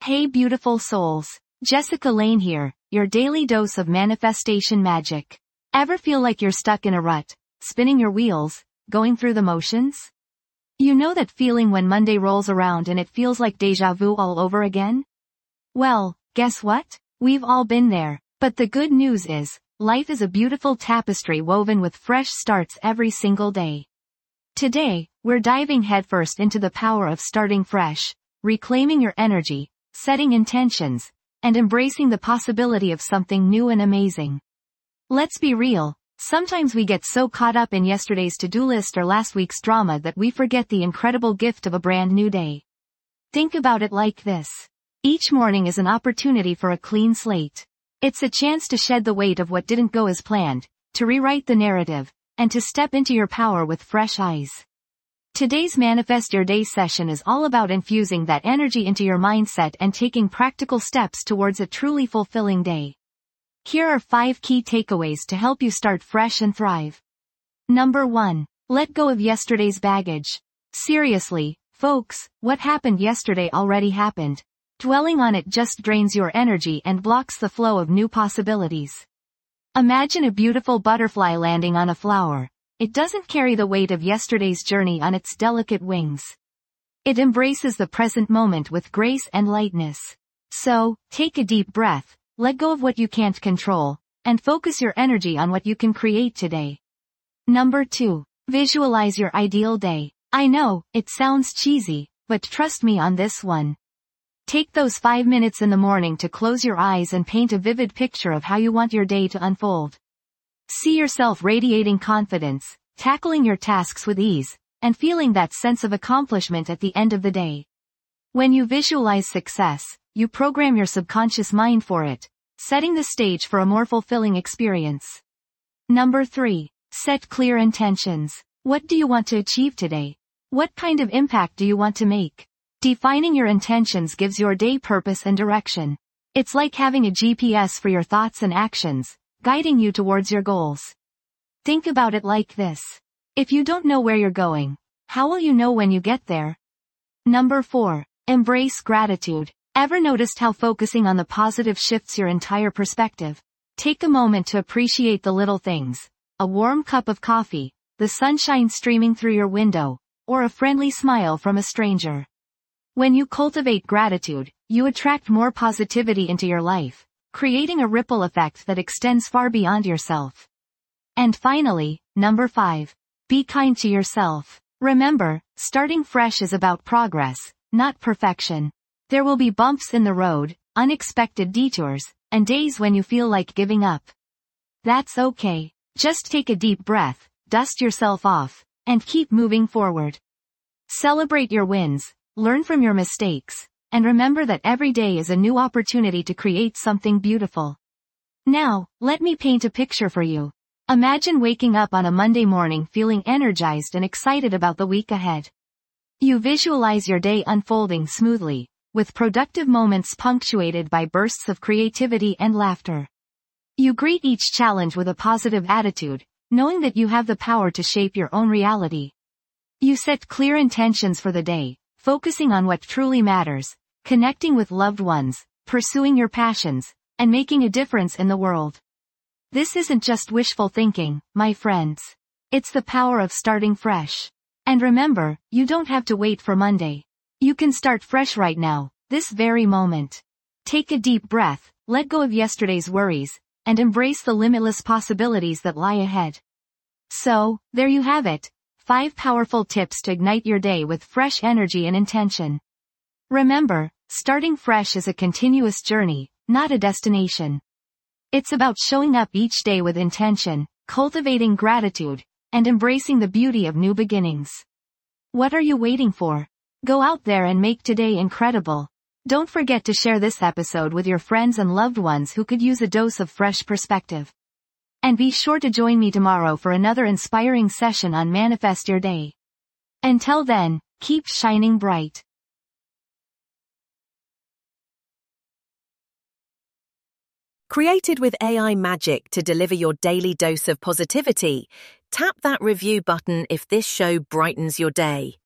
Hey beautiful souls, Jessica Lane here, your daily dose of manifestation magic. Ever feel like you're stuck in a rut, spinning your wheels, going through the motions? You know that feeling when Monday rolls around and it feels like déjà vu all over again? Well, guess what? We've all been there, but the good news is, life is a beautiful tapestry woven with fresh starts every single day. Today, we're diving headfirst into the power of starting fresh, reclaiming your energy, setting intentions, and embracing the possibility of something new and amazing. Let's be real, sometimes we get so caught up in yesterday's to-do list or last week's drama that we forget the incredible gift of a brand new day. Think about it like this. Each morning is an opportunity for a clean slate. It's a chance to shed the weight of what didn't go as planned, to rewrite the narrative, and to step into your power with fresh eyes. Today's Manifest Your Day session is all about infusing that energy into your mindset and taking practical steps towards a truly fulfilling day. Here are 5 key takeaways to help you start fresh and thrive. Number 1. Let go of yesterday's baggage. Seriously, folks, what happened yesterday already happened. Dwelling on it just drains your energy and blocks the flow of new possibilities. Imagine a beautiful butterfly landing on a flower. It doesn't carry the weight of yesterday's journey on its delicate wings. It embraces the present moment with grace and lightness. So, take a deep breath, let go of what you can't control, and focus your energy on what you can create today. Number 2. Visualize your ideal day. I know, it sounds cheesy, but trust me on this one. Take those 5 minutes in the morning to close your eyes and paint a vivid picture of how you want your day to unfold. See yourself radiating confidence, tackling your tasks with ease, and feeling that sense of accomplishment at the end of the day. When you visualize success, you program your subconscious mind for it, setting the stage for a more fulfilling experience. Number 3. Set clear intentions. What do you want to achieve today? What kind of impact do you want to make? Defining your intentions gives your day purpose and direction. It's like having a GPS for your thoughts and actions, guiding you towards your goals. Think about it like this. If you don't know where you're going, how will you know when you get there? Number 4. Embrace gratitude. Ever noticed how focusing on the positive shifts your entire perspective? Take a moment to appreciate the little things. A warm cup of coffee, the sunshine streaming through your window, or a friendly smile from a stranger. When you cultivate gratitude, you attract more positivity into your life, creating a ripple effect that extends far beyond yourself. And finally, number 5. Be kind to yourself. Remember, starting fresh is about progress, not perfection. There will be bumps in the road, unexpected detours, and days when you feel like giving up. That's okay. Just take a deep breath, dust yourself off, and keep moving forward. Celebrate your wins, learn from your mistakes, and remember that every day is a new opportunity to create something beautiful. Now, let me paint a picture for you. Imagine waking up on a Monday morning feeling energized and excited about the week ahead. You visualize your day unfolding smoothly, with productive moments punctuated by bursts of creativity and laughter. You greet each challenge with a positive attitude, knowing that you have the power to shape your own reality. You set clear intentions for the day, focusing on what truly matters, connecting with loved ones, pursuing your passions, and making a difference in the world. This isn't just wishful thinking, my friends. It's the power of starting fresh. And remember, you don't have to wait for Monday. You can start fresh right now, this very moment. Take a deep breath, let go of yesterday's worries, and embrace the limitless possibilities that lie ahead. So, there you have it. 5 powerful tips to ignite your day with fresh energy and intention. Remember, starting fresh is a continuous journey, not a destination. It's about showing up each day with intention, cultivating gratitude, and embracing the beauty of new beginnings. What are you waiting for? Go out there and make today incredible. Don't forget to share this episode with your friends and loved ones who could use a dose of fresh perspective. And be sure to join me tomorrow for another inspiring session on Manifest Your Day. Until then, keep shining bright. Created with AI magic to deliver your daily dose of positivity, tap that review button if this show brightens your day.